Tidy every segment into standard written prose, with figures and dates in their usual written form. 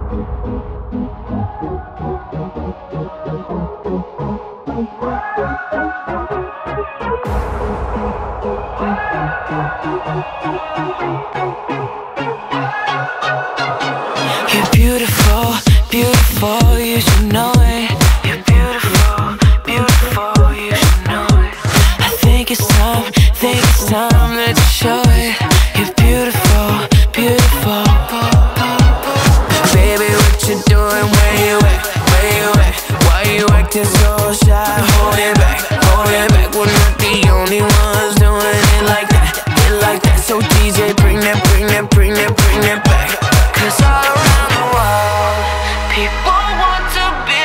You're beautiful, beautiful, you should know it. You're beautiful, beautiful, you should know it. I think it's time that you show it. You're beautiful, beautiful. Baby, what you doing? Where you at? Where you at? Why you acting so shy? Hold it back, we're not the only ones doing it like that, So DJ, bring that back. 'Cause all around the world, people want to be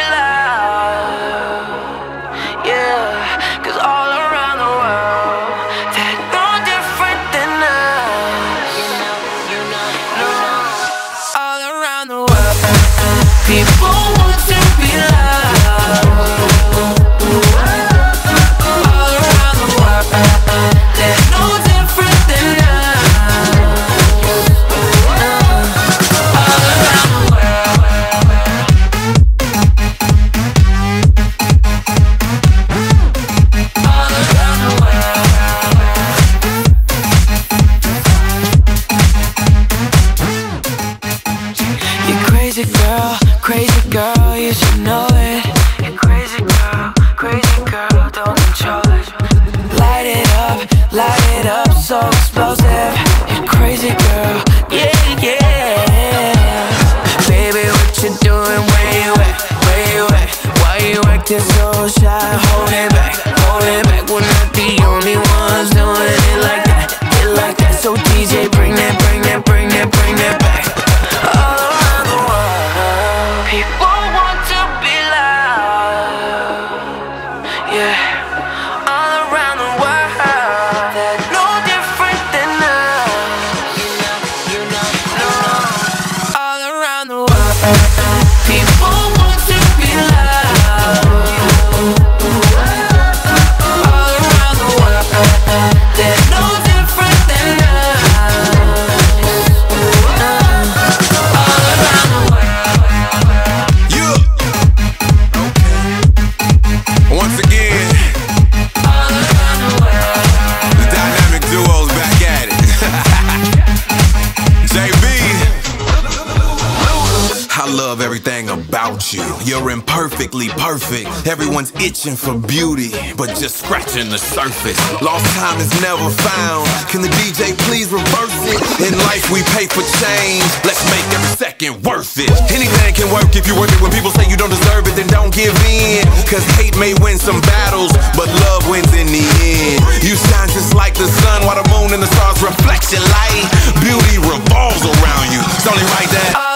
loved. Yeah, 'cause all around the world, they're no different than us. All around the world, people want to be loved. All around the world, they're no different than us. Crazy girl, you should know it. You're crazy girl, don't control it. Light it up, so explosive. You're crazy girl, yeah. Baby, what you doing? Where you at? Why you acting so shy? Hold it back, we're not the only ones doing it like that, So DJ, bring that back. All around the world, people want to be loved. Yeah, all around the world, they're no different than us. All around the world, people want to be loved. All around the world, they're no different than us. Once again, the dynamic duo's back at it. JB, I love everything about you. You're imperfectly perfect. Everyone's itching for beauty, but just scratching the surface. Lost time is never found. Can the DJ please reverse it? In life we pay for change. Let's make every second worth it. Anything can work if you work it. When people say you don't deserve it, then don't give in. 'Cause hate may win some battles, but love wins in the end. You shine just like the sun, while the moon and the stars reflect your light. Beauty revolves around you. It's only right that